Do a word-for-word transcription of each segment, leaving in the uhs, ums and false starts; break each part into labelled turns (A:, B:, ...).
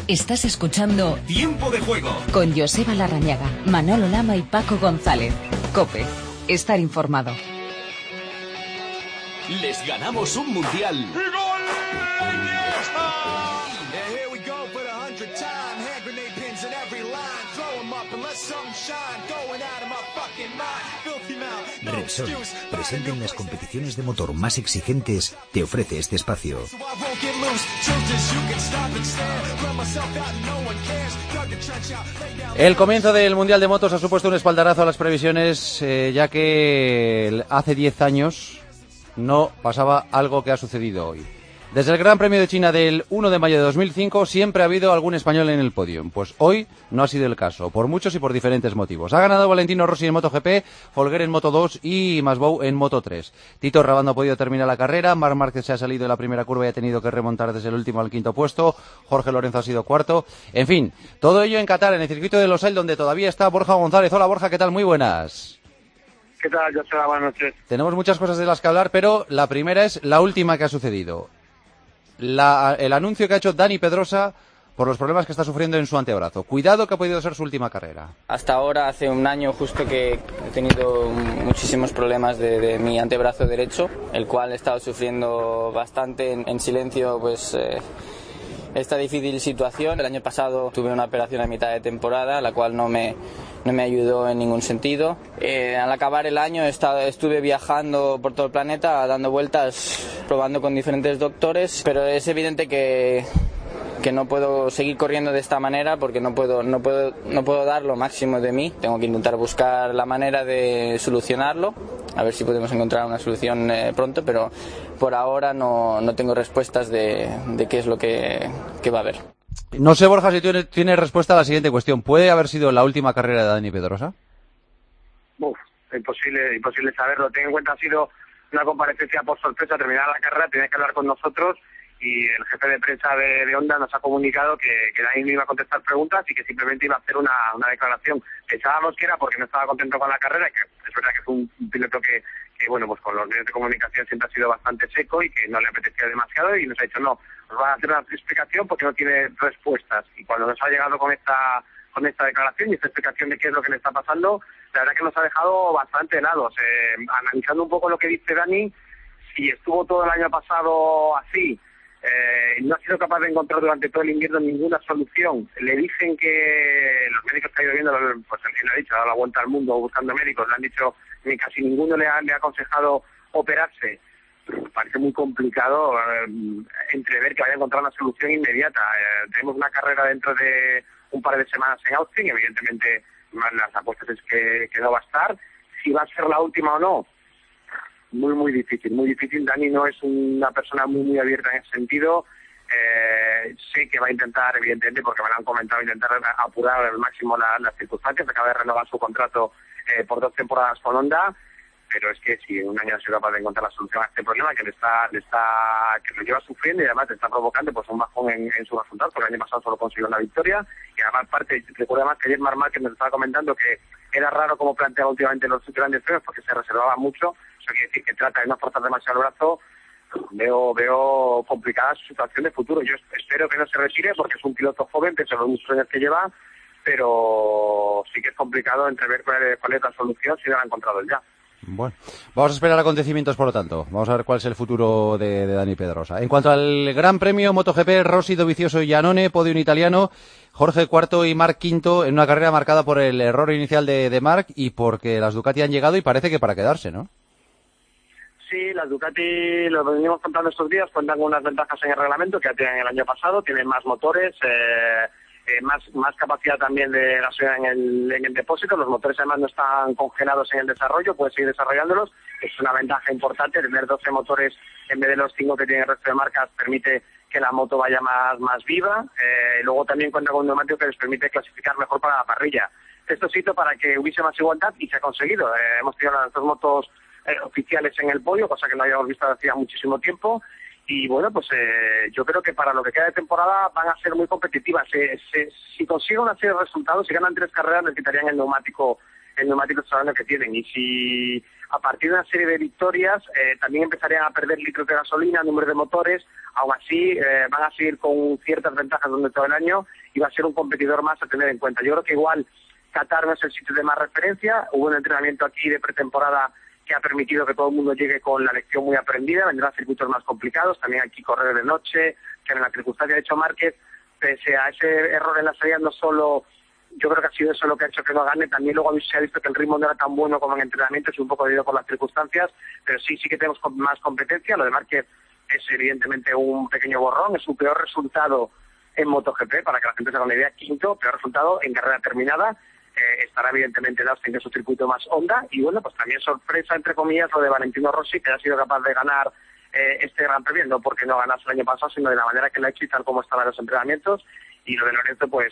A: Estás escuchando
B: Tiempo de Juego
A: con Joseba Larrañaga, Manolo Lama y Paco González. COPE. Estar informado.
B: Les ganamos un mundial. ¡Y gol!
C: Repsol, presente en las competiciones de motor más exigentes, te ofrece este espacio.
D: El comienzo del Mundial de Motos ha supuesto un espaldarazo a las previsiones, eh, ya que hace diez años no pasaba algo que ha sucedido hoy. Desde el Gran Premio de China del uno de mayo de dos mil cinco siempre ha habido algún español en el podio. Pues hoy no ha sido el caso, por muchos y por diferentes motivos. Ha ganado Valentino Rossi en MotoGP, Folguer en Moto dos y Masbou en Moto tres. Tito Rabat no ha podido terminar la carrera, Marc Márquez se ha salido de la primera curva y ha tenido que remontar desde el último al quinto puesto, Jorge Lorenzo ha sido cuarto. En fin, todo ello en Qatar, en el circuito de Losail, donde todavía está Borja González. Hola Borja, ¿qué tal? Muy buenas.
E: ¿Qué tal, Joseba? Buenas noches.
D: Tenemos muchas cosas de las que hablar, pero la primera es la última que ha sucedido. La, el anuncio que ha hecho Dani Pedrosa por los problemas que está sufriendo en su antebrazo. Cuidado, que ha podido ser su última carrera.
F: Hasta ahora, hace un año justo que he tenido muchísimos problemas de, de mi antebrazo derecho, el cual he estado sufriendo bastante en, en silencio, pues eh, esta difícil situación. El año pasado tuve una operación a mitad de temporada, la cual no me, no me ayudó en ningún sentido. Eh, al acabar el año he estado, estuve viajando por todo el planeta, dando vueltas, probando con diferentes doctores, pero es evidente que, que no puedo seguir corriendo de esta manera porque no puedo, no puedo, no puedo dar lo máximo de mí. Tengo que intentar buscar la manera de solucionarlo, a ver si podemos encontrar una solución eh, pronto, pero por ahora no, no tengo respuestas de, de qué es lo que, que va a haber.
D: No sé, Borja, si tienes tiene respuesta a la siguiente cuestión. ¿Puede haber sido la última carrera de Dani Pedrosa?
E: Uf, imposible, imposible saberlo. Ten en cuenta, ha sido una comparecencia por sorpresa. Terminada la carrera, tenía que hablar con nosotros y el jefe de prensa de, de Honda nos ha comunicado que, que Dani no iba a contestar preguntas y que simplemente iba a hacer una, una declaración. Pensábamos que era porque no estaba contento con la carrera, que es verdad que es un, un piloto que, que, bueno, pues con los medios de comunicación siempre ha sido bastante seco y que no le apetecía demasiado, y nos ha dicho, no, nos va a hacer una explicación porque no tiene respuestas. Y cuando nos ha llegado con esta con esta declaración y esta explicación de qué es lo que le está pasando, la verdad que nos ha dejado bastante helados. Eh, analizando un poco lo que dice Dani, si estuvo todo el año pasado así, Eh, no ha sido capaz de encontrar durante todo el invierno ninguna solución. Le dicen que los médicos que ha ido viendo, pues él ha dicho, ha dado la vuelta al mundo buscando médicos, le han dicho que casi ninguno le ha, le ha aconsejado operarse. Parece muy complicado eh, entrever que vaya a encontrar una solución inmediata. Eh, tenemos una carrera dentro de un par de semanas en Austin, evidentemente las apuestas es que, que no va a estar. Si va a ser la última o no, muy, muy difícil, muy difícil. Dani no es una persona muy, muy abierta en ese sentido. Eh, sé que va a intentar, evidentemente, porque me lo han comentado, intentar apurar al máximo la, las circunstancias. Acaba de renovar su contrato eh, por dos temporadas con Honda, pero es que si en un año ha sido capaz de encontrar la solución a este problema que le está, le está, que lo lleva sufriendo y además le está provocando pues un bajón en, en su resultado, porque el año pasado solo consiguió una victoria. Y además, parte, recuerda más que ayer Marc Márquez nos estaba comentando que era raro cómo planteaba últimamente los grandes premios porque se reservaba mucho. Eso quiere decir que trata de no forzar demasiado el brazo. Veo veo complicada su situación de futuro. Yo espero que no se retire porque es un piloto joven, pese a los muchos años que lleva, pero sí que es complicado entrever cuál es, cuál es la solución si no la ha encontrado él ya.
D: Bueno, vamos a esperar acontecimientos, por lo tanto. Vamos a ver cuál es el futuro de, de Dani Pedrosa. En cuanto al Gran Premio MotoGP, Rossi, Dovizioso y Iannone, podio en italiano, Jorge cuarto y Marc quinto, en una carrera marcada por el error inicial de, de Marc y porque las Ducati han llegado y parece que para quedarse, ¿no?
E: Sí, las Ducati, lo venimos contando estos días, cuentan con unas ventajas en el reglamento que ya tienen el año pasado, tienen más motores, eh, eh, más más capacidad también de gasolina en el, en el depósito. Los motores además no están congelados en el desarrollo, puedes seguir desarrollándolos. Es una ventaja importante, tener doce motores en vez de los cinco que tiene el resto de marcas permite que la moto vaya más más viva. Eh, luego también cuenta con un neumático que les permite clasificar mejor para la parrilla. Esto se hizo para que hubiese más igualdad y se ha conseguido. Eh, hemos tenido las dos motos eh, oficiales en el podio, cosa que no habíamos visto hacía muchísimo tiempo. Y bueno, pues eh, yo creo que para lo que queda de temporada van a ser muy competitivas. Eh, se, si consiguen una serie de resultados, si ganan tres carreras, necesitarían el neumático en neumáticos el año que tienen. Y si a partir de una serie de victorias eh, también empezarían a perder litros de gasolina, número de motores, aún así eh, van a seguir con ciertas ventajas durante todo el año y va a ser un competidor más a tener en cuenta. Yo creo que igual Qatar no es el sitio de más referencia. Hubo un entrenamiento aquí de pretemporada que ha permitido que todo el mundo llegue con la lección muy aprendida. Vendrán circuitos más complicados, también aquí correr de noche, que en la circunstancia de hecho Márquez, pese a ese error en la salida, no solo, yo creo que ha sido eso lo que ha hecho que no gane, también luego se ha visto que el ritmo no era tan bueno como en entrenamiento, es un poco debido por las circunstancias, pero sí, sí que tenemos más competencia. Lo de Márquez es evidentemente un pequeño borrón, es su peor resultado en MotoGP, para que la gente se haga una idea, quinto, peor resultado en carrera terminada. Eh, estará evidentemente en Austin, que es su circuito más Honda, y bueno, pues también sorpresa, entre comillas, lo de Valentino Rossi, que ha sido capaz de ganar eh, este Gran Premio, no porque no ganase el año pasado, sino de la manera que lo ha hecho y tal como estaban los entrenamientos. Y lo de Lorenzo, pues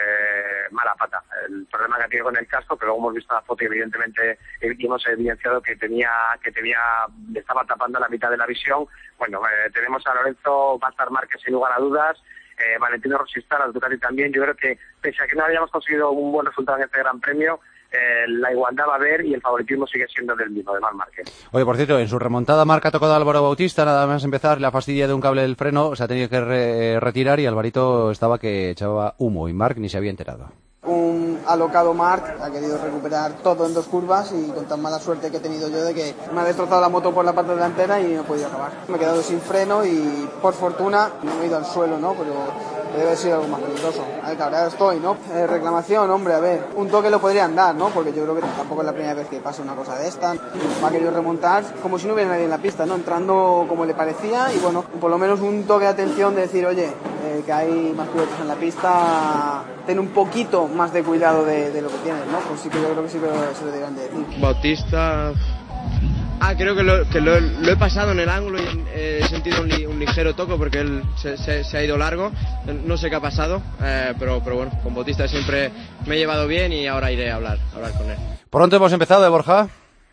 E: eh, mala pata, el problema que ha tenido con el casco, pero luego hemos visto la foto y evidentemente eh, hemos evidenciado que tenía, que tenía, le estaba tapando la mitad de la visión. Bueno, eh, tenemos a Lorenzo, va a estar Márquez sin lugar a dudas. Eh, Valentino Rossi está, la Ducati también. Yo creo que pese a que no hayamos conseguido un buen resultado en este Gran Premio, eh, la igualdad va a haber y el favoritismo sigue siendo del mismo, de Marc Márquez.
D: Oye, por cierto, en su remontada Marc ha tocado a Álvaro Bautista, nada más empezar, la fastidia de un cable del freno, se ha tenido que re retirar y Alvarito estaba que echaba humo y Marc ni se había enterado.
G: Un alocado Marc ha querido recuperar todo en dos curvas y con tan mala suerte que he tenido yo de que me ha destrozado la moto por la parte delantera y no he podido acabar. Me he quedado sin freno y por fortuna no me he ido al suelo, ¿no? Pero debe haber sido algo más peligroso. A ver, cabreado estoy, ¿no? Eh, reclamación, hombre, a ver, un toque lo podrían dar, ¿no? Porque yo creo que tampoco es la primera vez que pasa una cosa de esta. Me ha querido remontar como si no hubiera nadie en la pista, ¿no? Entrando como le parecía y bueno, por lo menos un toque de atención de decir, oye, eh, que hay más pilotos en la pista, ten un poquito más de cuidado de, de lo que tienes, ¿no? Pues sí que yo creo que sí que se lo deberían de decir.
H: Bautista... Ah, creo que, lo, que lo, lo he pasado en el ángulo y eh, he sentido un, li, un ligero toque porque él se, se, se ha ido largo. No sé qué ha pasado, eh, pero, pero bueno, con Bautista siempre me he llevado bien y ahora iré a hablar, a hablar con él.
D: Pronto hemos empezado, ¿eh, Borja?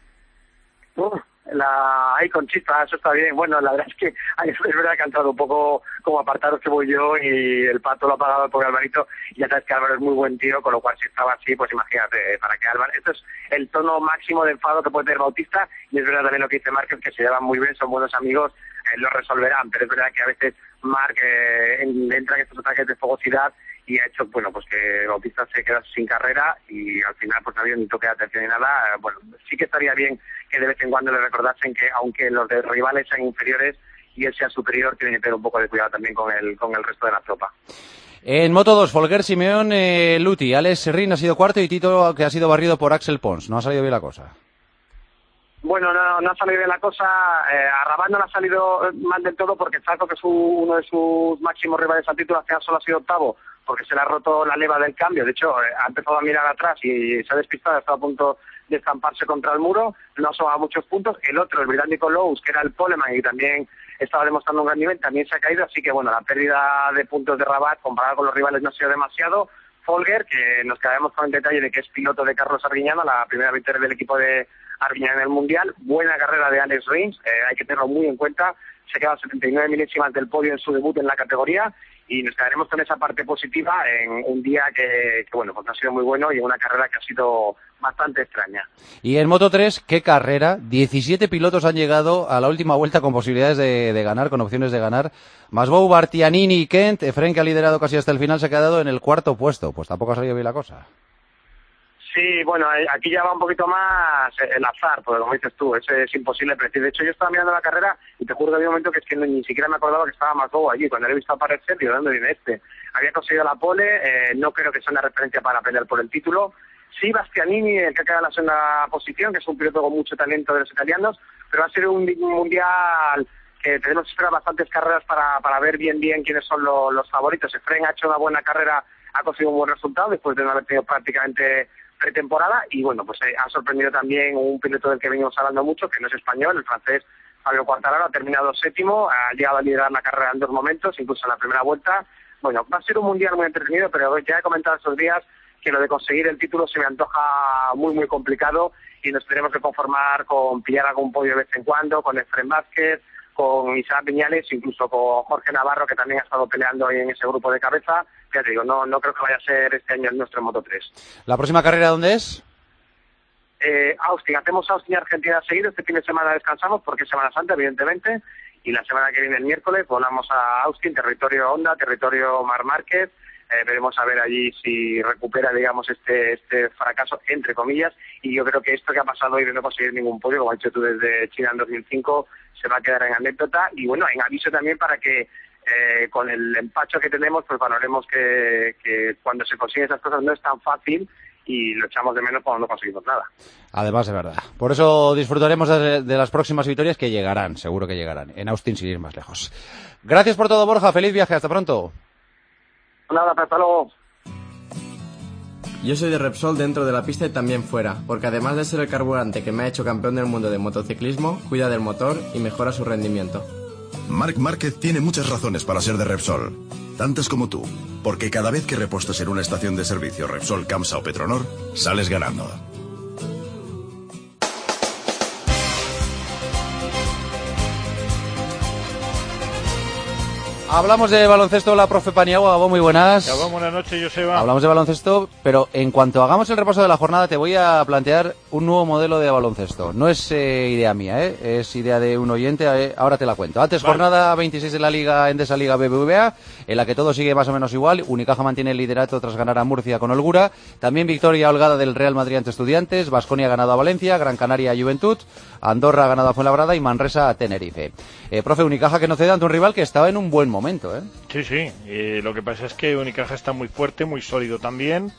E: Uh, la ahí con chispa, eso está bien. Bueno, la verdad es que ahí es verdad que ha entrado un poco como apartados que voy yo y el pato lo ha pagado el pobre Alvarito. Y ya sabes que Álvaro es muy buen tío, con lo cual si estaba así, pues imagínate, para que Álvaro... Esto es el tono máximo de enfado que puede tener Bautista y es verdad también lo que dice Márquez, que se llevan muy bien, son buenos amigos, eh, lo resolverán, pero es verdad que a veces Marc eh, entra en estos ataques de fogosidad y ha hecho, bueno, pues que Bautista se queda sin carrera y al final pues no ha habido ni toque de atención ni nada. Eh, bueno, sí que estaría bien que de vez en cuando le recordasen que aunque los de rivales sean inferiores y él sea superior, tiene que tener un poco de cuidado también con el con el resto de la tropa.
D: En Moto dos, Folger, Simeón, eh, Luti, Alex Serrín ha sido cuarto y Tito que ha sido barrido por Axel Pons. No ha salido bien la cosa.
E: Bueno, no, no ha salido bien la cosa. Eh, a Rabat no le ha salido mal del todo porque Zarco, que es su, uno de sus máximos rivales al título, al final solo ha sido octavo porque se le ha roto la leva del cambio. De hecho, eh, ha empezado a mirar atrás y se ha despistado, ha estado a punto de estamparse contra el muro. No ha sumado muchos puntos. El otro, el británico Lowe's, que era el poleman y también estaba demostrando un gran nivel, también se ha caído. Así que, bueno, la pérdida de puntos de Rabat comparada con los rivales no ha sido demasiado. Folger, que nos quedamos con el detalle de que es piloto de Carlos Arguiñano, la primera victoria del equipo de Arguiñano en el Mundial. Buena carrera de Alex Rins, eh, hay que tenerlo muy en cuenta. Se queda a setenta y nueve milésimas del podio en su debut en la categoría y nos quedaremos con esa parte positiva en un día que, que bueno, pues ha sido muy bueno y en una carrera que ha sido bastante extraña.
D: Y en Moto tres, ¿qué carrera? diecisiete pilotos han llegado a la última vuelta con posibilidades de, de ganar, con opciones de ganar. Masbou, Bartianini y Kent. Efren, que ha liderado casi hasta el final, se ha quedado en el cuarto puesto. Pues tampoco ha salido bien la cosa.
E: Sí, bueno, aquí ya va un poquito más el azar, porque como dices tú, eso es imposible predecir. De hecho, yo estaba mirando la carrera y te juro que había un momento que es que ni siquiera me acordaba que estaba Masbou allí. Cuando le he visto aparecer, digo, ¿dónde viene este? Había conseguido la pole, eh, no creo que sea una referencia para pelear por el título. Sí, Bastianini, el que ha quedado en la segunda posición, que es un piloto con mucho talento de los italianos, pero va a ser un, un mundial que tenemos que esperar bastantes carreras para, para ver bien bien quiénes son lo, los favoritos. Efren ha hecho una buena carrera, ha conseguido un buen resultado después de no haber tenido prácticamente pretemporada y bueno, pues eh, ha sorprendido también un piloto del que venimos hablando mucho, que no es español, el francés Fabio Quartararo, ha terminado séptimo, ha llegado a liderar la carrera en dos momentos, incluso en la primera vuelta. Bueno, va a ser un mundial muy entretenido, pero ya he comentado estos días que lo de conseguir el título se me antoja muy muy complicado y nos tenemos que conformar con pillar algún podio de vez en cuando, con Efren Vázquez, con Isaac Viñales, incluso con Jorge Navarro, que también ha estado peleando ahí en ese grupo de cabeza. Ya te digo, no, no creo que vaya a ser este año el nuestro en Moto tres.
D: ¿La próxima carrera dónde es?
E: eh, Austin, hacemos Austin y Argentina seguido, este fin de semana descansamos porque es Semana Santa, evidentemente, y la semana que viene, el miércoles, volamos a Austin, territorio Honda, territorio Marc Márquez. Eh, veremos a ver allí si recupera, digamos, este este fracaso, entre comillas, y yo creo que esto que ha pasado hoy de no conseguir ningún podio, como has dicho tú desde China en dos mil cinco, se va a quedar en anécdota, y bueno, en aviso también para que eh, con el empacho que tenemos, pues valoremos que, que cuando se consiguen esas cosas no es tan fácil, y lo echamos de menos cuando no conseguimos nada.
D: Además, de verdad. Por eso disfrutaremos de, de las próximas victorias que llegarán, seguro que llegarán, en Austin sin ir más lejos. Gracias por todo, Borja, feliz viaje, hasta pronto.
E: Nada, hasta luego.
I: Yo soy de Repsol dentro de la pista y también fuera, porque además de ser el carburante que me ha hecho campeón del mundo de motociclismo, cuida del motor y mejora su rendimiento.
J: Marc Márquez tiene muchas razones para ser de Repsol, tantas como tú, porque cada vez que repostas en una estación de servicio Repsol, Camsa o Petronor, sales ganando.
D: Hablamos de baloncesto, la profe Paniagua, Gabón, muy buenas.
K: Gabón, buenas noches, Joseba.
D: Hablamos de baloncesto, pero en cuanto hagamos el repaso de la jornada te voy a plantear un nuevo modelo de baloncesto. No es eh, idea mía, ¿eh? Es idea de un oyente, eh, ahora te la cuento. Antes, vale. Jornada veintiséis de la Liga Endesa Liga B B V A, en la que todo sigue más o menos igual. Unicaja mantiene el liderato tras ganar a Murcia con holgura. También victoria holgada del Real Madrid ante Estudiantes. Baskonia ha ganado a Valencia, Gran Canaria a Juventud, Andorra ha ganado a Fuenlabrada y Manresa a Tenerife. Eh, profe, Unicaja que no cede ante un rival que estaba en un buen momento, ¿eh?
K: Sí, sí. Eh, lo que pasa es que Unicaja está muy fuerte, muy sólido también.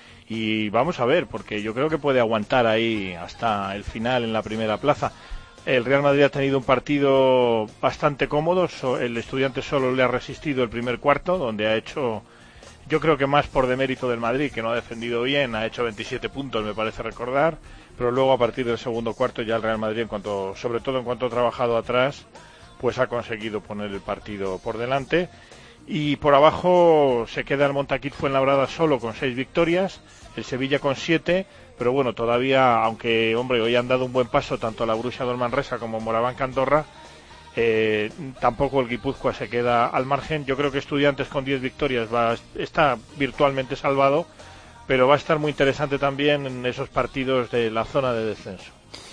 K: Y vamos a ver, porque yo creo que puede aguantar ahí hasta el final en la primera plaza. El Real Madrid ha tenido un partido bastante cómodo. El Estudiante solo le ha resistido el primer cuarto, donde ha hecho, yo creo que más por demérito del Madrid, que no ha defendido bien. Ha hecho veintisiete puntos, me parece recordar. Pero luego, a partir del segundo cuarto, ya el Real Madrid, en cuanto, sobre todo en cuanto ha trabajado atrás, pues ha conseguido poner el partido por delante. Y por abajo se queda el Montaquit Fuenlabrada solo con seis victorias, el Sevilla con siete, pero bueno, todavía, aunque, hombre, hoy han dado un buen paso tanto la Borussia Dortmund como Morabanca Andorra, eh, tampoco el Guipúzcoa se queda al margen. Yo creo que Estudiantes con diez victorias va, está virtualmente salvado, pero va a estar muy interesante también en esos partidos de la zona de descenso.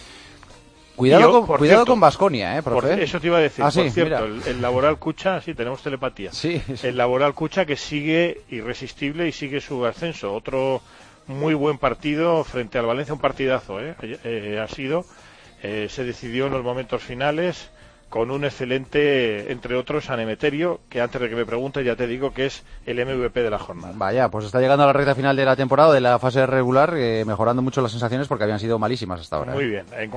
D: Cuidado,
K: yo,
D: con, cuidado
K: cierto,
D: con Baskonia, ¿eh, profe?
K: Por, eso te iba a decir,
D: ah,
K: por
D: sí,
K: cierto, el, el Laboral Cucha, sí, tenemos telepatía.
D: Sí, sí.
K: El Laboral Cucha que sigue irresistible y sigue su ascenso. Otro muy buen partido frente al Valencia, un partidazo, ¿eh? Eh, ha sido, eh, se decidió en los momentos finales con un excelente, entre otros, San Emeterio, que antes de que me pregunte ya te digo que es el M V P de la jornada.
D: Vaya, pues está llegando a la recta final de la temporada, de la fase regular, eh, mejorando mucho las sensaciones porque habían sido malísimas hasta ahora.
K: Muy
D: ¿eh?
K: bien, en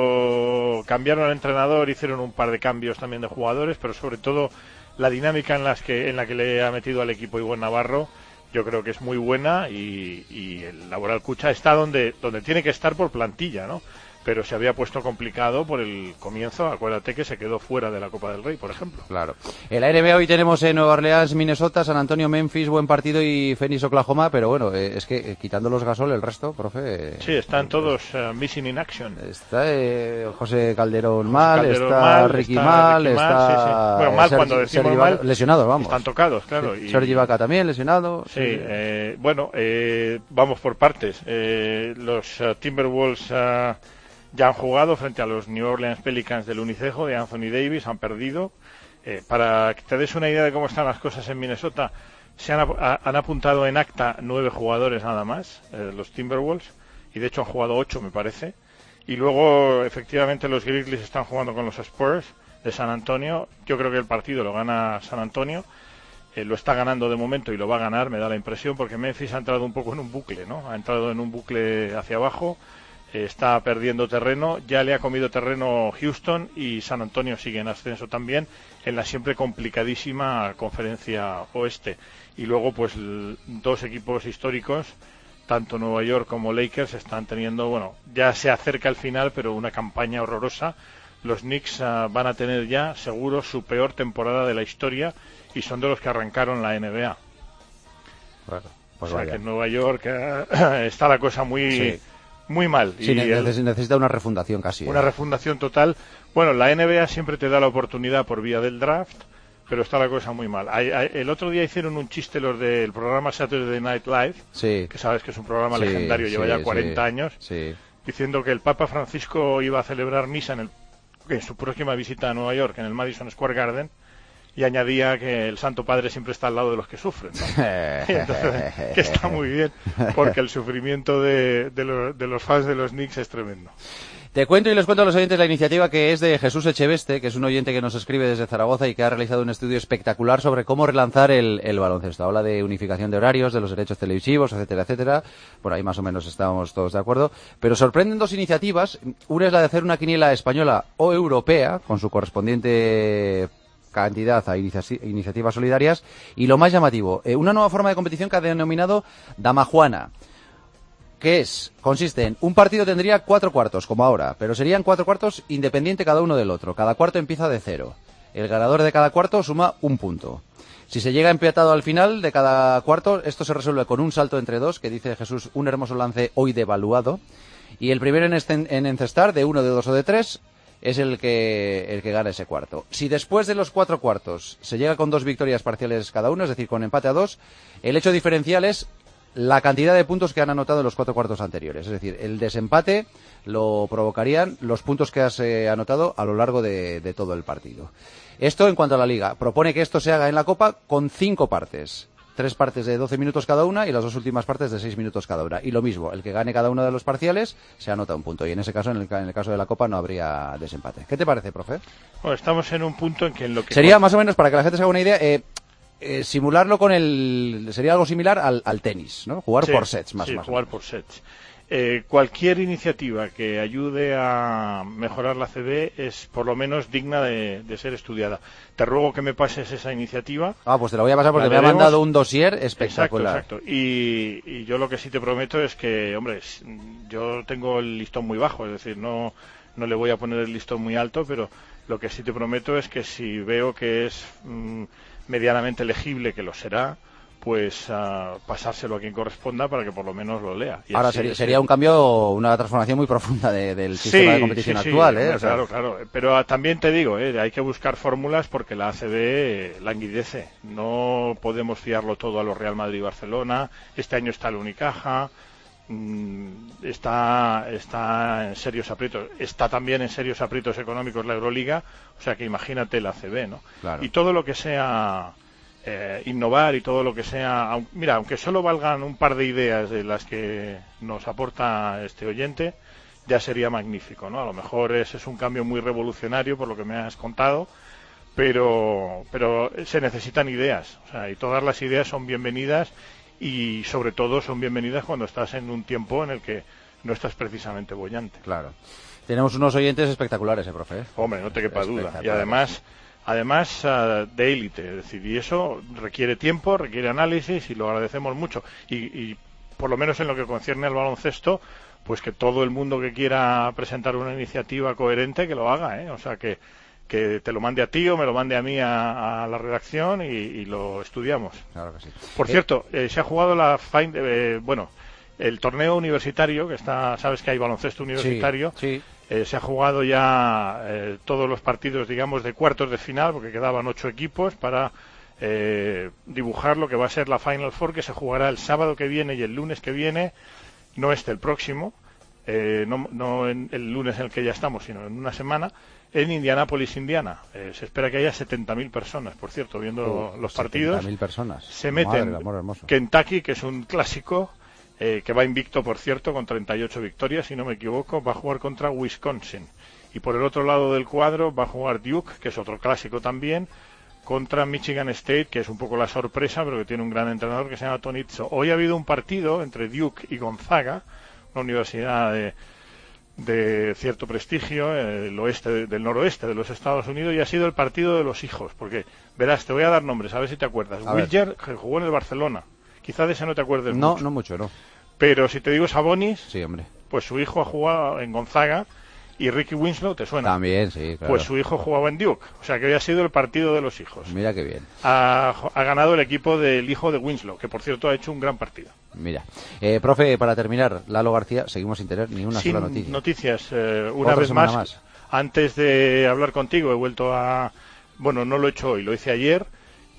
K: cuanto cambiaron al entrenador, hicieron un par de cambios también de jugadores, pero sobre todo la dinámica en, las que, en la que le ha metido al equipo Ivonne Navarro, yo creo que es muy buena y, y el Laboral Cucha está donde, donde tiene que estar por plantilla, ¿no? Pero se había puesto complicado por el comienzo. Acuérdate que se quedó fuera de la Copa del Rey, por ejemplo.
D: Claro. En la N B A hoy tenemos en Nueva Orleans, Minnesota, San Antonio, Memphis, buen partido, y Phoenix, Oklahoma, pero bueno, eh, es que eh, quitando los Gasol, el resto, profe... Eh,
K: sí, están todos uh, missing in action.
D: Está eh, José Calderón José mal, Calderón está
K: mal,
D: Ricky
K: está
D: mal,
K: Ricky
D: está...
K: Mal, sí, sí. Bueno, mal
D: Sergi,
K: cuando decimos
D: Sergi
K: mal...
D: Vaca, lesionados, vamos.
K: Están tocados, claro.
D: Sí,
K: y...
D: Sergi Vaca también, lesionado.
K: Sí, sí. Eh, bueno, eh, vamos por partes. Eh, los uh, Timberwolves... Uh, ya han jugado frente a los New Orleans Pelicans del Unicejo de Anthony Davis, han perdido. Eh, para que te des una idea de cómo están las cosas en Minnesota, se han, a, han apuntado en acta nueve jugadores nada más, eh, los Timberwolves, y de hecho han jugado ocho, me parece. Y luego, efectivamente, los Grizzlies están jugando con los Spurs de San Antonio. Yo creo que el partido lo gana San Antonio. Eh, lo está ganando de momento y lo va a ganar, me da la impresión, porque Memphis ha entrado un poco en un bucle, ¿no? Ha entrado en un bucle hacia abajo. Está perdiendo terreno, ya le ha comido terreno Houston y San Antonio sigue en ascenso también en la siempre complicadísima conferencia oeste. Y luego pues dos equipos históricos, tanto Nueva York como Lakers, están teniendo, bueno, ya se acerca el final, pero una campaña horrorosa. Los Knicks uh, van a tener ya seguro su peor temporada de la historia y son de los que arrancaron la N B A.
D: Bueno, pues
K: o sea
D: vaya.
K: que en Nueva York uh, está la cosa muy... Sí. Muy mal.
D: Sí,
K: y
D: neces-
K: el,
D: necesita una refundación casi.
K: Una
D: ¿eh?
K: refundación total. Bueno, la N B A siempre te da la oportunidad por vía del draft, pero está la cosa muy mal. Hay, hay, el otro día hicieron un chiste los del programa Saturday Night Live,
D: sí.
K: que sabes que es un programa
D: sí,
K: legendario, lleva
D: sí,
K: ya cuarenta
D: sí,
K: años.
D: Sí.
K: diciendo que el Papa Francisco iba a celebrar misa en, el, en su próxima visita a Nueva York, en el Madison Square Garden, y añadía que el Santo Padre siempre está al lado de los que sufren, ¿no? Entonces, que está muy bien, porque el sufrimiento de, de, los, de los fans de los Knicks es tremendo.
D: Te cuento y les cuento a los oyentes la iniciativa que es de Jesús Echeveste, que es un oyente que nos escribe desde Zaragoza y que ha realizado un estudio espectacular sobre cómo relanzar el, el baloncesto. Habla de unificación de horarios, de los derechos televisivos, etcétera, etcétera. Por ahí más o menos estamos todos de acuerdo. Pero sorprenden dos iniciativas. Una es la de hacer una quiniela española o europea, con su correspondiente cantidad a inicia- iniciativas solidarias, y lo más llamativo, eh, una nueva forma de competición que ha denominado Damajuana, que es, consiste en, un partido tendría cuatro cuartos, como ahora, pero serían cuatro cuartos independiente cada uno del otro, cada cuarto empieza de cero, el ganador de cada cuarto suma un punto. Si se llega empatado al final de cada cuarto, esto se resuelve con un salto entre dos, que dice Jesús, un hermoso lance hoy devaluado, y el primero en, este, en encestar, de uno, de dos o de tres, es el que el que gana ese cuarto. Si después de los cuatro cuartos se llega con dos victorias parciales cada uno, es decir, con empate a dos, el hecho diferencial es la cantidad de puntos que han anotado en los cuatro cuartos anteriores. Es decir, el desempate lo provocarían los puntos que has eh, anotado a lo largo de, de todo el partido. Esto en cuanto a la Liga. Propone que esto se haga en la Copa con cinco partes. Tres partes de doce minutos cada una y las dos últimas partes de seis minutos cada una. Y lo mismo, el que gane cada uno de los parciales se anota un punto. Y en ese caso, en el, en el caso de la Copa, no habría desempate. ¿Qué te parece, profe?
K: Bueno, estamos en un punto en que en lo que...
D: Sería más o menos, para que la gente se haga una idea, eh, eh, simularlo con el... Sería algo similar al, al tenis, ¿no? Jugar sí, por sets, más
K: sí,
D: más.
K: jugar por sets. Eh, cualquier iniciativa que ayude a mejorar la C B es por lo menos digna de, de ser estudiada. Te ruego que me pases esa iniciativa.
D: Ah, pues te la voy a pasar porque me ha mandado un dossier espectacular.
K: Exacto, exacto. Y, y yo lo que sí te prometo es que, hombre, yo tengo el listón muy bajo, es decir, no, no le voy a poner el listón muy alto, pero lo que sí te prometo es que si veo que es mmm, medianamente legible, que lo será, pues uh, pasárselo a quien corresponda para que por lo menos lo lea. Y
D: Ahora
K: así,
D: sería,
K: así.
D: sería un cambio, una transformación muy profunda de, del sistema
K: sí,
D: de competición
K: sí,
D: actual,
K: sí,
D: ¿eh?
K: Claro,
D: o sea...
K: claro, claro. Pero uh, también te digo, ¿eh? hay que buscar fórmulas porque la A C B languidece. No podemos fiarlo todo a los Real Madrid y Barcelona. Este año está el Unicaja. Mmm, está, está en serios aprietos. Está también en serios aprietos económicos la Euroliga. O sea que imagínate la A C B, ¿no?
D: Claro.
K: Y todo lo que sea... Eh, innovar y todo lo que sea, aun, mira, aunque solo valgan un par de ideas de las que nos aporta este oyente, ya sería magnífico, ¿no? A lo mejor ese es un cambio muy revolucionario por lo que me has contado, pero pero se necesitan ideas, o sea, y todas las ideas son bienvenidas y sobre todo son bienvenidas cuando estás en un tiempo en el que no estás precisamente bollante.
D: Claro. Tenemos unos oyentes espectaculares, ¿eh, profe?
K: Hombre, no te quepa duda. Y además... Además, uh, de élite, es decir, y eso requiere tiempo, requiere análisis y lo agradecemos mucho. Y, y por lo menos en lo que concierne al baloncesto, pues que todo el mundo que quiera presentar una iniciativa coherente, que lo haga, ¿eh? O sea, que, que te lo mande a ti o me lo mande a mí a, a la redacción y, y lo estudiamos.
D: Claro que sí.
K: Por
D: ¿Eh?
K: cierto, eh, se ha jugado la fin, eh, bueno, el torneo universitario, que está, sabes que hay baloncesto universitario.
D: Sí, sí.
K: Eh, se ha jugado ya eh, todos los partidos, digamos, de cuartos de final, porque quedaban ocho equipos para eh, dibujar lo que va a ser la Final Four, que se jugará el sábado que viene y el lunes que viene, no este, el próximo, eh, no, no en el lunes en el que ya estamos, sino en una semana, en Indianápolis, Indiana. Eh, se espera que haya setenta mil personas, por cierto, viendo uh, los partidos.
D: setenta mil personas.
K: Se meten Kentucky, que es un clásico, Eh, que va invicto, por cierto, con treinta y ocho victorias, si no me equivoco, va a jugar contra Wisconsin. Y por el otro lado del cuadro va a jugar Duke, que es otro clásico también, contra Michigan State, que es un poco la sorpresa, pero que tiene un gran entrenador que se llama Tony Izzo. Hoy ha habido un partido entre Duke y Gonzaga, una universidad de, de cierto prestigio, el oeste, del noroeste de los Estados Unidos, y ha sido el partido de los hijos, porque, verás, te voy a dar nombres, a ver si te acuerdas. Wilger, que jugó en el Barcelona. Quizá de ese no te acuerdes
D: no,
K: mucho.
D: No, mucho, no.
K: Pero si te digo Sabonis,
D: sí, hombre.
K: Pues su hijo ha jugado en Gonzaga y Ricky Winslow, ¿te suena?
D: También, sí, claro.
K: Pues su hijo jugaba en Duke, o sea que hoy ha sido el partido de los hijos.
D: Mira qué bien.
K: Ha, ha ganado el equipo del hijo de Winslow, que por cierto ha hecho un gran partido.
D: Mira. Eh, profe, para terminar, Lalo García, seguimos sin tener ni una
K: sin
D: sola noticia.
K: noticias. Eh, una
D: Otra
K: vez más,
D: más,
K: antes de hablar contigo, he vuelto a... Bueno, no lo he hecho hoy, lo hice ayer,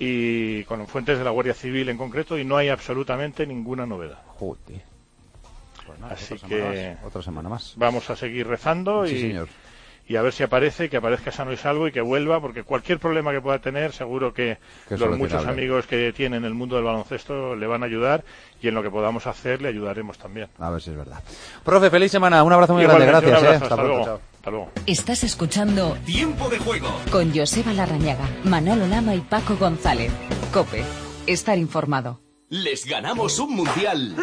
K: y con fuentes de la Guardia Civil en concreto, y no hay absolutamente ninguna novedad.
D: Joder. Pues nada,
K: Así
D: otra
K: que
D: semana más, otra semana más.
K: Vamos a seguir rezando
D: sí,
K: y,
D: señor.
K: y a ver si aparece, que aparezca sano y salvo y que vuelva, porque cualquier problema que pueda tener, seguro que,
D: que
K: los muchos amigos que tiene en el mundo del baloncesto le van a ayudar, y en lo que podamos hacer le ayudaremos también.
D: A ver si es verdad. Profe, feliz semana, un abrazo muy
K: Igualmente,
D: grande, gracias.
K: Un abrazo,
D: eh.
K: hasta,
D: hasta,
K: luego.
D: Chao.
K: Hasta luego.
A: Estás escuchando
B: Tiempo de juego
A: con Joseba Larrañaga, Manolo Lama y Paco González. COPE, estar informado.
B: Les ganamos un mundial.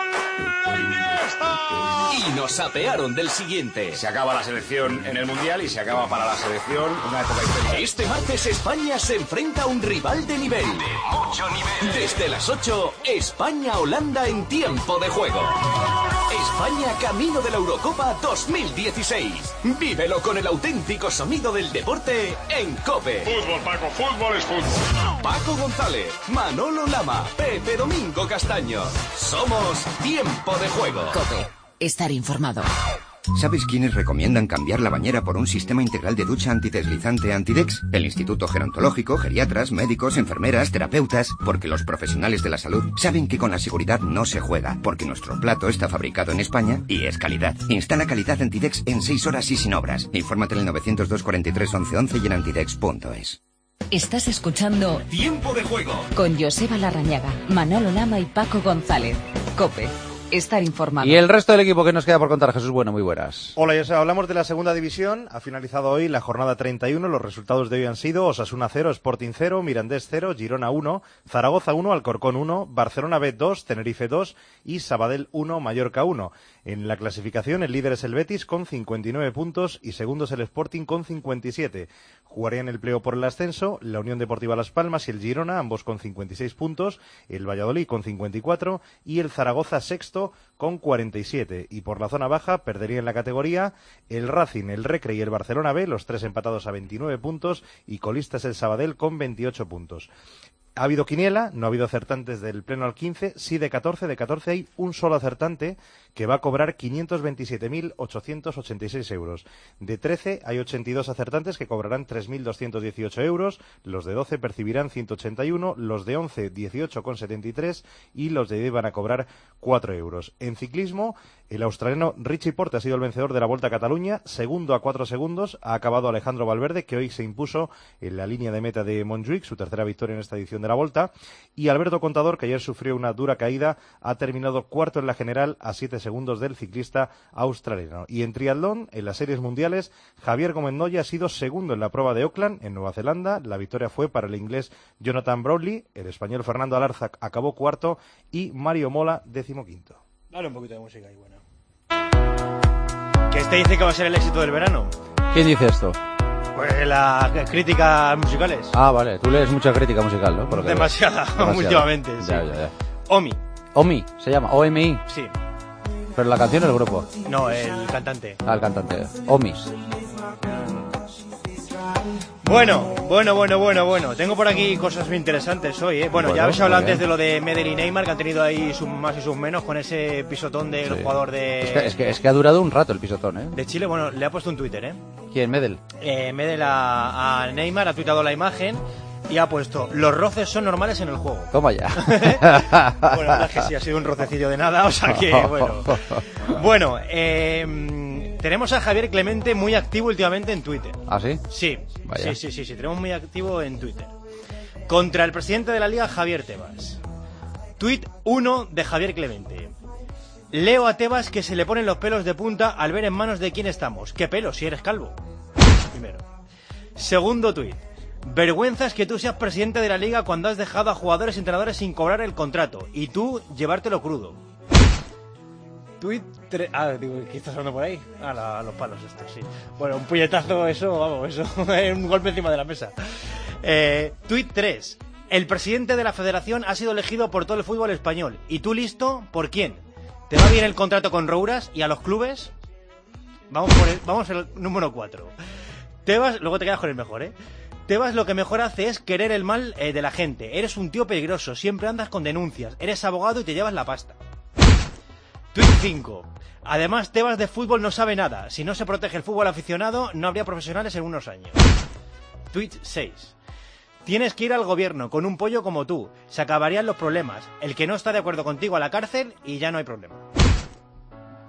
B: Y nos apearon del siguiente.
L: Se acaba la selección en el mundial y se acaba para la selección una época histórica.
B: Este martes España se enfrenta a un rival de nivel. De mucho nivel. Desde las ocho, España-Holanda en tiempo de juego. España camino de la Eurocopa dos mil dieciséis. Vívelo con el auténtico sonido del deporte en COPE.
K: Fútbol, Paco, fútbol es fútbol.
B: Paco González, Manolo Lama, Pepe Domingo Castaño. Somos Tiempo de Juego.
A: COPE, estar informado.
M: ¿Sabes quiénes recomiendan cambiar la bañera por un sistema integral de ducha antideslizante Antidex? El Instituto Gerontológico, geriatras, médicos, enfermeras, terapeutas, porque los profesionales de la salud saben que con la seguridad no se juega, porque nuestro plato está fabricado en España y es calidad. Instala calidad Antidex en seis horas y sin obras. Infórmate en el novecientos dos cuarenta y tres once once y en antidex punto es.
A: Estás escuchando
B: Tiempo de Juego
A: con Joseba Larrañaga, Manolo Lama y Paco González. COPE, estar informado.
D: Y el resto del equipo que nos queda por contar, Jesús Bueno, muy buenas.
N: Hola, Joseba, hablamos de la segunda división. Ha finalizado hoy la jornada treinta y uno. Los resultados de hoy han sido Osasuna cero, Sporting cero, Mirandés cero, Girona uno, Zaragoza uno, Alcorcón uno, Barcelona B dos, Tenerife dos y Sabadell uno, Mallorca uno. En la clasificación, el líder es el Betis con cincuenta y nueve puntos y segundo es el Sporting con cincuenta y siete. Jugarían el pleo por el ascenso la Unión Deportiva Las Palmas y el Girona, ambos con cincuenta y seis puntos, el Valladolid con cincuenta y cuatro y el Zaragoza sexto con cuarenta y siete. Y por la zona baja perdería en la categoría el Racing, el Recre y el Barcelona B, los tres empatados a veintinueve puntos, y colista es el Sabadell con veintiocho puntos. Ha habido quiniela, no ha habido acertantes del pleno al quince, sí de catorce, de catorce hay un solo acertante que va a cobrar quinientos veintisiete mil ochocientos ochenta y seis euros. De trece hay ochenta y dos acertantes que cobrarán tres mil doscientos dieciocho euros, los de doce percibirán ciento ochenta y uno, los de once dieciocho con setenta y tres y los de diez van a cobrar cuatro euros. En ciclismo, el australiano Richie Porte ha sido el vencedor de la Volta a Cataluña, segundo a cuatro segundos, ha acabado Alejandro Valverde, que hoy se impuso en la línea de meta de Montjuic, su tercera victoria en esta edición de la Volta, y Alberto Contador, que ayer sufrió una dura caída, ha terminado cuarto en la general a siete segundos del ciclista australiano. Y en triatlón, en las series mundiales, Javier Gómez Noya ha sido segundo en la prueba de Auckland, en Nueva Zelanda. La victoria fue para el inglés Jonathan Brownlee, el español Fernando Alarza acabó cuarto y Mario Mola decimoquinto.
O: Dale un poquito de música ahí, bueno. Que este dice que va a ser el éxito del verano.
D: ¿Quién dice esto?
O: Pues las críticas musicales.
D: Ah, vale, tú lees mucha crítica musical, ¿no? Porque
O: Demasiada,
D: demasiada,
O: últimamente, sí.
D: Ya, ya, ya.
O: Omi.
D: Omi, se llama, O M I.
O: Sí.
D: ¿Pero la canción o el grupo?
O: No, el cantante.
D: Ah, el cantante. Omis.
O: Bueno, bueno, bueno, bueno, bueno. Tengo por aquí cosas muy interesantes hoy, ¿eh? Bueno,
D: Bueno,
O: ya habéis hablado
D: muy bien.
O: antes de lo de Medel y Neymar, que han tenido ahí sus más y sus menos con ese pisotón del
D: Sí.
O: jugador de...
D: Es que, es, que, es que ha durado un rato el pisotón, ¿eh?
O: de Chile. Bueno, le ha puesto un Twitter, ¿eh?
D: ¿Quién? Medel.
O: Eh, Medel a, a Neymar ha tuitado la imagen y ha puesto: los roces son normales en el juego.
D: Toma ya.
O: Bueno, la verdad es que sí, ha sido un rocecillo de nada, o sea que, bueno. Bueno, eh, tenemos a Javier Clemente muy activo últimamente en Twitter.
D: ¿Ah, sí?
O: Sí,
D: Vaya.
O: sí, sí, sí, sí, tenemos muy activo en Twitter. Contra el presidente de la Liga, Javier Tebas. Tweet uno de Javier Clemente. Leo a Tebas que se le ponen los pelos de punta al ver en manos de quién estamos. ¿Qué pelos si eres calvo? Primero. Segundo tuit. Vergüenza es que tú seas presidente de la Liga cuando has dejado a jugadores y entrenadores sin cobrar el contrato y tú llevártelo crudo. Tweet tres... Ah, digo, ¿qué estás hablando por ahí? Ah, la, los palos estos, sí. Bueno, un puñetazo, eso, vamos, eso, un golpe encima de la mesa. Eh, tweet tres. El presidente de la federación ha sido elegido por todo el fútbol español. ¿Y tú listo? ¿Por quién? ¿Te va bien el contrato con Rouras y a los clubes? Vamos por el, vamos el número cuatro. Tebas, luego te quedas con el mejor, ¿eh? Tebas lo que mejor hace es querer el mal eh, de la gente. Eres un tío peligroso, siempre andas con denuncias, eres abogado y te llevas la pasta. Tweet cinco. Además, Tebas de fútbol no sabe nada. Si no se protege el fútbol aficionado, no habría profesionales en unos años. Tweet seis. Tienes que ir al gobierno con un pollo como tú. Se acabarían los problemas. El que no está de acuerdo contigo a la cárcel y ya no hay problema.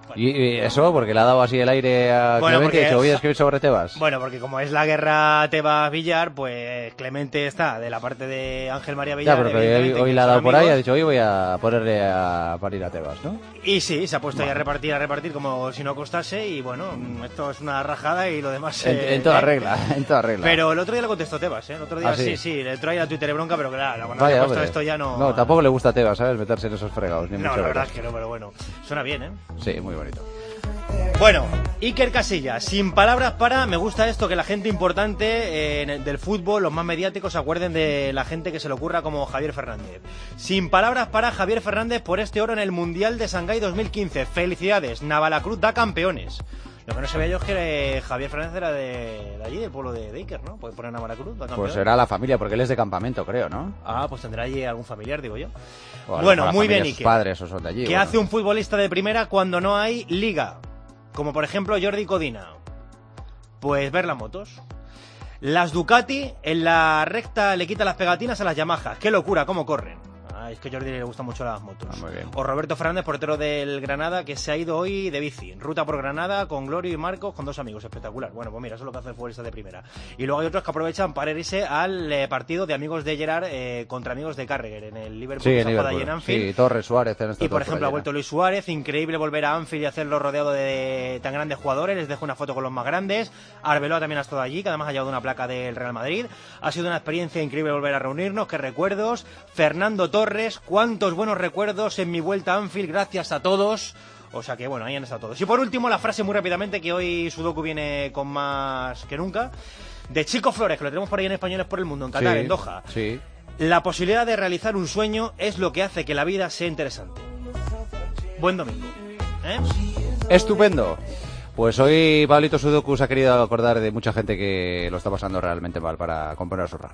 D: ¿Y, y eso? ¿Porque le ha dado así el aire a
O: Bueno,
D: Clemente y ha dicho, voy a
O: es-
D: escribir sobre Tebas?
O: Bueno, porque como es la guerra Tebas-Villar, pues Clemente está de la parte de Ángel María
D: Ya,
O: Villar.
D: pero que hoy,
O: evidentemente,
D: hoy
O: que
D: le ha
O: son
D: dado por ahí y
O: amigos.
D: ha dicho, hoy voy a ponerle a parir a Tebas, ¿no?
O: Y sí, se ha puesto ahí a repartir, a repartir como si no costase y bueno, esto es una rajada y lo demás...
D: En,
O: eh,
D: en toda
O: eh.
D: regla, en toda regla.
O: Pero el otro día le contestó Tebas, ¿eh? El otro día
D: ¿Ah, sí?
O: sí, sí, le entró ahí a Twitter bronca, pero claro, cuando
D: Vaya,
O: le he puesto
D: hombre.
O: esto ya no...
D: No, tampoco le gusta a Tebas, ¿sabes? Meterse en esos fregados. Ni
O: No,
D: mucho
O: la verdad
D: menos.
O: es que no, pero bueno, suena bien, ¿eh?
D: Sí, muy bonito.
O: Bueno, Iker Casillas, sin palabras para, me gusta esto, que la gente importante eh, en el- del fútbol, los más mediáticos, se acuerden de la gente que se le ocurra como Javier Fernández. Sin palabras para Javier Fernández por este oro en el Mundial de Shanghái dos mil quince. Felicidades, Navalacruz da campeones. Lo que no sabía yo es que eh, Javier Fernández era de, de allí, del pueblo de, de Iker, ¿no? Puede poner Navalacruz, da campeones.
D: Pues será la familia, porque él es de campamento, creo, ¿no?
O: Ah, pues tendrá allí algún familiar, digo yo.
D: O a lo
O: Bueno,
D: mejor la
O: muy
D: familia
O: bien,
D: de sus
O: Iker.
D: padres o son de allí.
O: ¿Qué
D: bueno.
O: hace un futbolista de primera cuando no hay liga? Como por ejemplo Jordi Codina. Pues ver las motos. Las Ducati en la recta le quita las pegatinas a las Yamaha. ¡Qué locura! ¿Cómo corren? Ah, es que a Jordi le gustan mucho las motos.
D: Ah, muy bien.
O: O Roberto Fernández, portero del Granada, que se ha ido hoy de bici. Ruta por Granada con Glorio y Marcos, con dos amigos. Espectacular. Bueno, pues mira, eso es lo que hace el futbolista de primera. Y luego hay otros que aprovechan para irse al eh, partido de amigos de Gerard eh, contra amigos de Carragher en el Liverpool.
D: Sí,
O: que
D: en
O: se juega allí
D: Liverpool.
O: en Anfield.
D: Sí, Torres, Suárez. en esta
O: Y por
D: todos
O: ejemplo ha
D: allí,
O: vuelto Luis Suárez, increíble volver a Anfield y hacerlo rodeado de tan grandes jugadores, les dejo una foto con los más grandes. Arbeloa también ha estado allí, que además ha llevado una placa del Real Madrid. Ha sido una experiencia increíble volver a reunirnos, qué recuerdos. Fernando Torres, cuántos buenos recuerdos en mi vuelta a Anfield, gracias a todos. O sea que bueno, ahí han estado todos. Y por último la frase muy rápidamente, que hoy Sudoku viene con más que nunca, de Chico Flores, que lo tenemos por ahí en Españoles por el Mundo, en Qatar,
D: Sí,
O: en Doha.
D: Sí.
O: La posibilidad de realizar un sueño es lo que hace que la vida sea interesante. Buen domingo. ¿Eh?
D: Estupendo. Pues hoy Pablito Sudoku se ha querido acordar de mucha gente que lo está pasando realmente mal para componer su rap.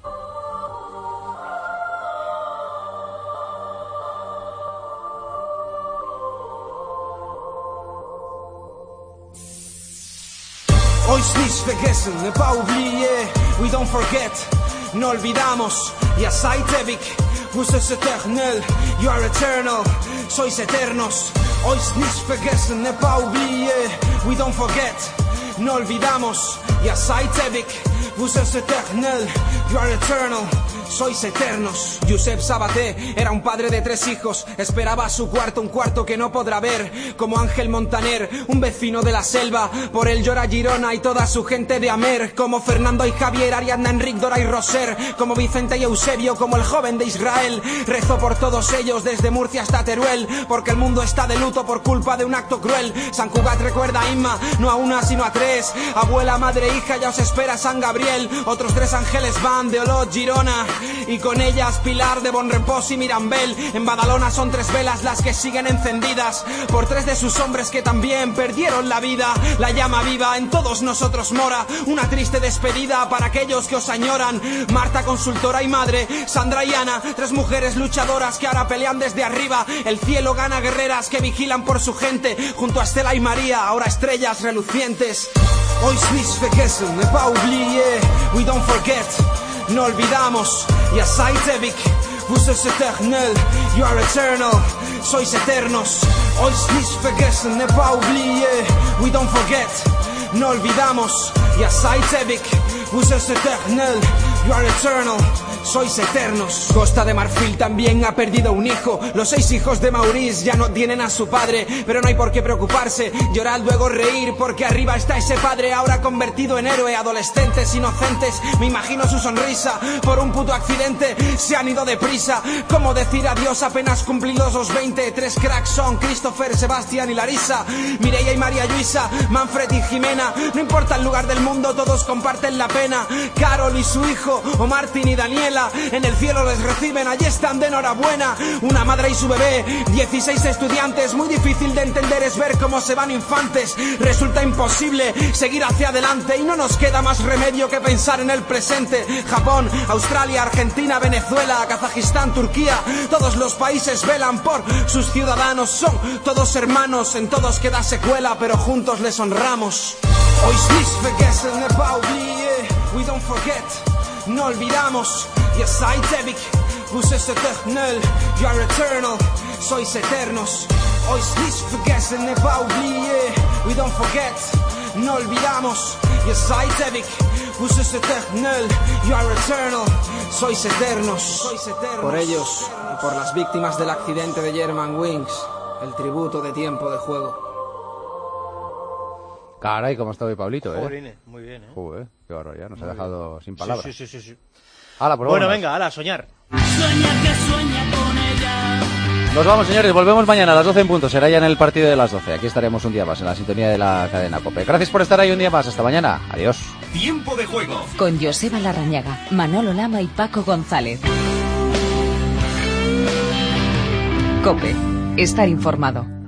P: Euch nicht vergessen, ne pas oublier, we don't forget, no olvidamos, ya seid ewig, vos es eternel, you are eternal, sois eternos. Euch nicht vergessen, ne pas oublier, we don't forget, no olvidamos, ya seid ewig, vos es eternel, you are eternal. Sois eternos. Josep Sabaté era un padre de tres hijos. Esperaba a su cuarto, un cuarto que no podrá ver. Como Ángel Montaner, un vecino de la selva. Por él llora Girona y toda su gente de Amer. Como Fernando y Javier, Ariadna, Enric, Dora y Roser. Como Vicente y Eusebio, como el joven de Israel. Rezo por todos ellos desde Murcia hasta Teruel. Porque el mundo está de luto por culpa de un acto cruel. San Cugat recuerda a Inma, no a una sino a tres. Abuela, madre, hija, ya os espera San Gabriel. Otros tres ángeles van de Olot, Girona. Y con ellas Pilar de Bonrepós y Mirambel. En Badalona son tres velas las que siguen encendidas por tres de sus hombres que también perdieron la vida. La llama viva en todos nosotros mora. Una triste despedida para aquellos que os añoran. Marta, consultora y madre, Sandra y Ana, tres mujeres luchadoras que ahora pelean desde arriba. El cielo gana guerreras que vigilan por su gente. Junto a Estela y María, ahora estrellas relucientes. Euch nicht vergessen, ne pas oublier, we don't forget. No olvidamos, ya seid ewig, vos es eternel, you are eternal, sois eternos. Euch nicht vergessen, ne pas oublier, we don't forget. No olvidamos, ya seid ewig, vos es eternel, you are eternal. Sois eternos. Costa de Marfil también ha perdido un hijo. Los seis hijos de Maurice ya no tienen a su padre. Pero no hay por qué preocuparse, llorar luego reír, porque arriba está ese padre ahora convertido en héroe. Adolescentes inocentes, me imagino su sonrisa. Por un puto accidente se han ido deprisa. Como decir adiós apenas cumplidos los veinte. Tres cracks son Christopher, Sebastián y Larissa. Mireia y María Luisa, Manfred y Jimena. No importa el lugar del mundo, todos comparten la pena. Carol y su hijo, o Martín y Daniela. En el cielo les reciben, allí están de enhorabuena. Una madre y su bebé, dieciséis estudiantes. Muy difícil de entender es ver cómo se van infantes. Resulta imposible seguir hacia adelante y no nos queda más remedio que pensar en el presente. Japón, Australia, Argentina, Venezuela, Kazajistán, Turquía. Todos los países velan por sus ciudadanos. Son todos hermanos, en todos queda secuela, pero juntos les honramos. Euch nicht vergessen, ne pas oublier, we don't forget. No olvidamos, ya seid ewig, vos es eternel, you are eternal, sois eternos. Euch nicht vergessen, ne va oublier. We don't forget, no olvidamos. Ihr seid ewig, vous êtes éternel. You are eternal, sois eternos. Sois eternos.
G: Por ellos y por las víctimas del accidente de Germanwings, el tributo de Tiempo de Juego.
D: Caray, cómo está hoy Pablito, ¿eh?
O: Joder, muy bien, ¿eh?
D: Joder, qué barbaridad, nos
O: Muy
D: ha dejado
O: bien.
D: sin palabras.
O: Sí, sí, sí, sí, sí.
D: Hala, pues
O: bueno,
D: vámonos.
O: venga, ala, a soñar.
Q: Sueña que sueña con ella.
D: Nos vamos, señores, volvemos mañana a las doce en punto, será ya en el partido de las doce. Aquí estaremos un día más en la sintonía de la cadena COPE. Gracias por estar ahí un día más, hasta mañana, adiós.
B: Tiempo de juego.
A: Con Joseba Larrañaga, Manolo Lama y Paco González. COPE, estar informado.